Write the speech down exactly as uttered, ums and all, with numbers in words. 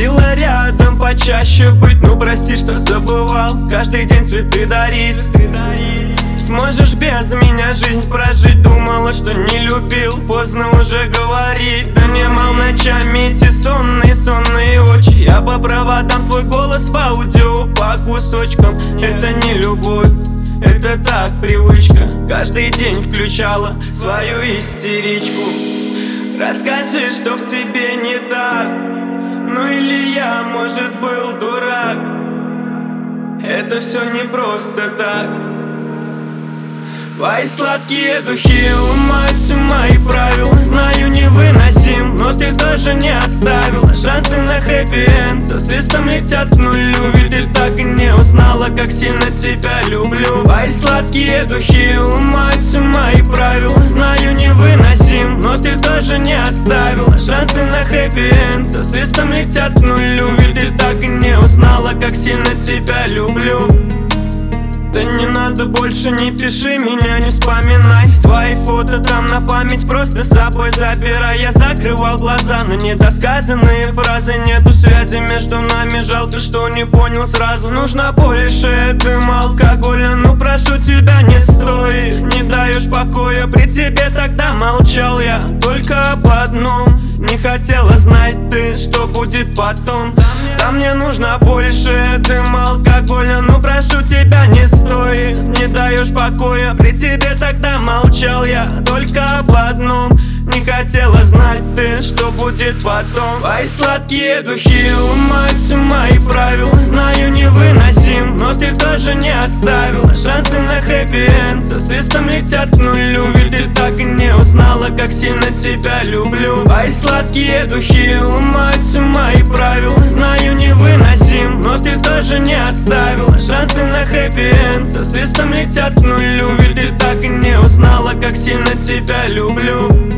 Просила рядом почаще быть. Ну прости, что забывал каждый день цветы дарить. Сможешь без меня жизнь прожить? Думала, что не любил, поздно уже говорить. Донимал ночами эти сонные, сонные очи. Я по проводам твой голос в аудио по кусочкам. Это не любовь, это так привычка. Каждый день включала свою истеричку. Расскажи, что в тебе не так. Ну или я, может, был дурак. Это все не просто так. Твои сладкие духи ломают мои правила. Знаю, невыносим, но ты тоже не оставила шансы на хэппи-энд. Со свистом летят к нулю, ведь ты так и не узнала, как сильно тебя люблю. Твои сладкие духи ломают мои правила. Знаю, невыносим, но ты тоже не оставила шансы на хэппи-энд. Со свистом летят к нулю, ведь ты так и не узнала, как сильно тебя люблю. Да не надо больше, не пиши меня, не вспоминай. Твои фото там на память просто с собой забирай. Я закрывал глаза на недосказанные фразы. Нету связи между нами, жалко, что не понял сразу. Нужно больше дыма, алкоголя, ну прошу тебя, не стой. Не даешь покоя, при тебе тогда молчал я только об одном. Не хотела знать ты, что будет потом. Да мне нужно больше дыма, алкоголя, ну прошу тебя, не стой. Не даешь покоя, при тебе тогда молчал я только об одном. Не хотела знать ты, что будет потом. Твои сладкие духи ломают мои правила. Знаю, невыносим, но ты тоже не оставила шансы на хэппи-энд. Со свистом летят к нулю, ведь ты так и не узнала, как сильно тебя люблю. Твои сладкие духи ломают мои правила. Знаю, невыносим, но ты тоже не оставила шансы на хэппи-энд. Со свистом летят к нулю, ведь ты так и не узнала, как сильно тебя люблю.